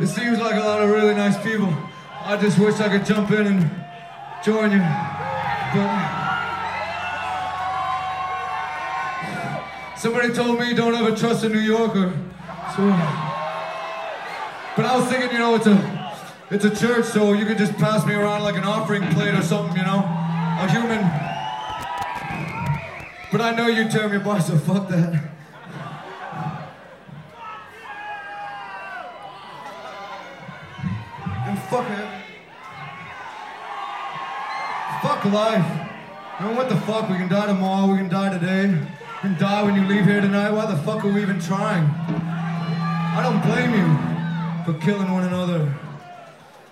It seems like a lot of really nice people. I just wish I could jump in and join you. But somebody told me don't ever trust a New Yorker. So, but I was thinking, you know, it's a church, so you could just pass me around like an offering plate or something, you know? A human. But I know you tear me apart, so fuck that. And fuck it. Fuck life. You know what the fuck? We can die tomorrow, we can die today. You can die when you leave here tonight. Why the fuck are we even trying? I don't blame you for killing one another.